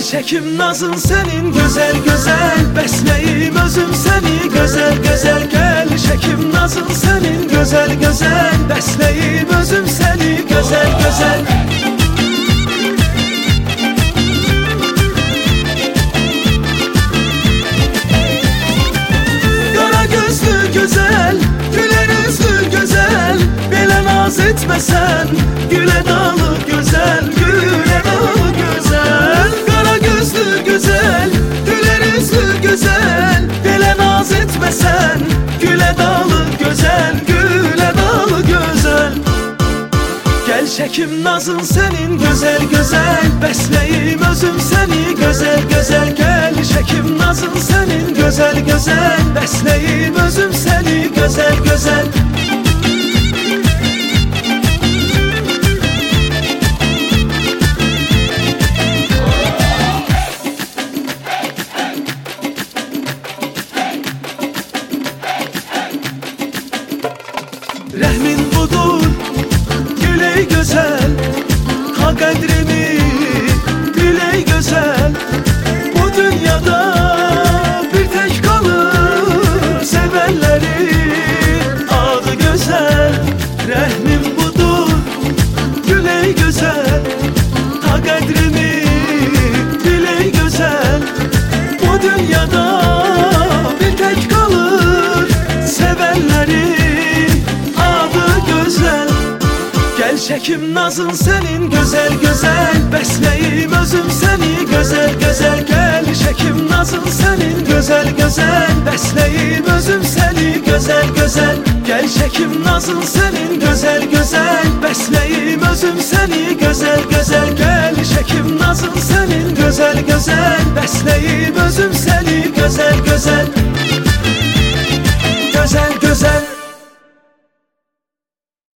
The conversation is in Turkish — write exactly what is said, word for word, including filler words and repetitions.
çekim nazın senin güzel güzel, besleyim özüm seni güzel güzel. Gel çekim nazın senin güzel güzel, besleyim özüm seni güzel güzel. Kara gözlü güzel, güler yüzlü güzel, bile naz etmesen güle dalı güzel, güle dalı güzel. Kara gözlü güzel, güler yüzlü güzel, bile naz etmesen güle dalı güzel, güle dalı güzel. Gel çekim nazın senin güzel güzel, besleyim özüm seni güzel güzel. Gel çekim nazın senin güzel güzel, besleyim özüm seni güzel güzel. Rəhmin budur, güley güzel, ha qədrimi biley güzel. Bu dünyada bir tek kalır sevenlerin adı güzel. Rəhmin budur, güley güzel, ha qədrimi biley güzel. Bu dünyada bir tek kalır sevenlerin Gel çekim nazın senin güzel güzel, besleyim özüm seni güzel güzel. Gel çekim nazın senin güzel güzel, besleyim özüm seni güzel güzel. Gel çekim nazın senin güzel güzel, besleyim özüm seni güzel güzel. Gel çekim nazın senin güzel güzel, besleyim özüm seni güzel güzel.